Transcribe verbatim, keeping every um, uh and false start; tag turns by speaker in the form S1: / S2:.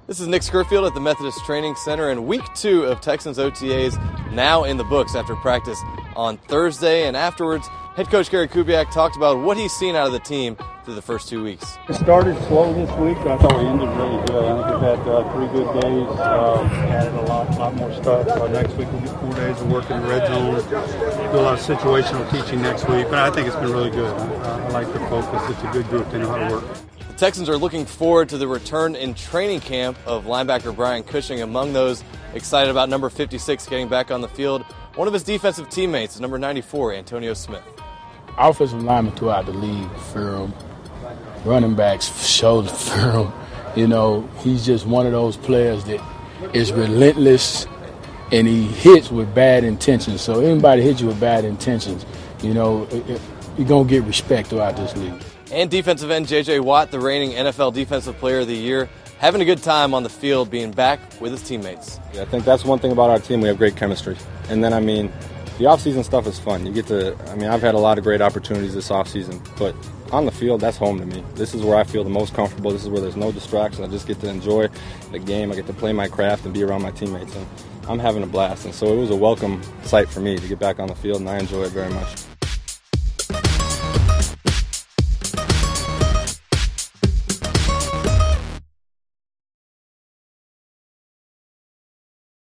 S1: This is Nick Scurfield at the Methodist Training Center, and week two of Texans O T As now in the books after practice on Thursday. And afterwards, head coach Gary Kubiak talked about what he's seen out of the team through the first two weeks.
S2: It started slow this week. I thought we ended really good. I think we've had uh, three good days, uh, added a lot, lot more stuff. Uh, next week we'll get four days of work in the red zone, do a lot of situational teaching next week. But I think it's been really good. I, I like the focus. It's a good group. They know how to work.
S1: The Texans are looking forward to the return in training camp of linebacker Brian Cushing. Among those excited about number fifty-six getting back on the field, one of his defensive teammates is number ninety-four, Antonio Smith.
S3: Offensive linemen throughout the league, firm. Running backs, shoulder firm. You know, he's just one of those players that is relentless and he hits with bad intentions. So anybody hits you with bad intentions, you know, it, it, you're going to get respect throughout this league.
S1: And defensive end J J Watt, the reigning N F L Defensive Player of the Year, having a good time on the field, being back with his teammates.
S4: Yeah, I think that's one thing about our team. We have great chemistry. And then, I mean, the offseason stuff is fun. You get to, I mean, I've had a lot of great opportunities this offseason, but on the field, that's home to me. This is where I feel the most comfortable. This is where there's no distractions. I just get to enjoy the game. I get to play my craft and be around my teammates. And I'm having a blast. And so it was a welcome sight for me to get back on the field, and I enjoy it very much.